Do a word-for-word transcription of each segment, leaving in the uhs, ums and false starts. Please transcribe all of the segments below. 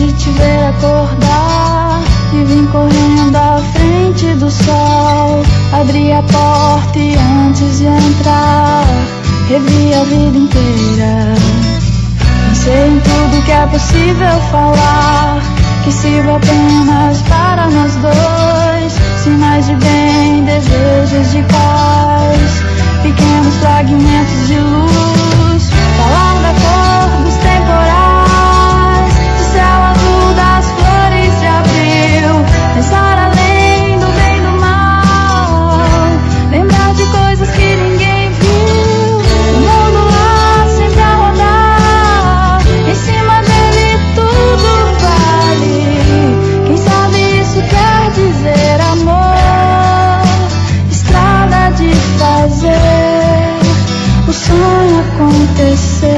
de te ver acordar e vim correndo à frente do sol. Abri a porta e antes de entrar revi a vida inteira. Pensei em tudo que é possível falar, que sirva apenas para nós dois. Sinais de bem, desejos de paz, pequenos fragmentos de luz. Falar da cor dos temporais, do céu azul, das flores de abril. Pensar além do bem e do mal, lembrar de coisas que ninguém viu. O mundo lá sempre a rodar, em cima dele tudo vale. Quem sabe isso quer dizer amor, estrada de fazer o sonho acontecer.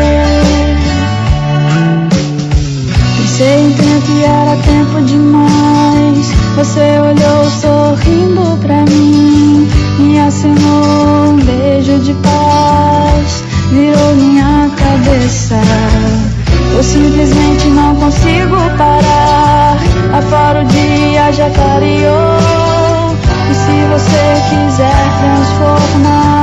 Pensei em tempo e era tempo demais. Você olhou sorrindo pra mim, me acenou um beijo de paz, virou minha cabeça. Eu simplesmente não consigo parar, lá fora o dia já clareou. E se você quiser transformar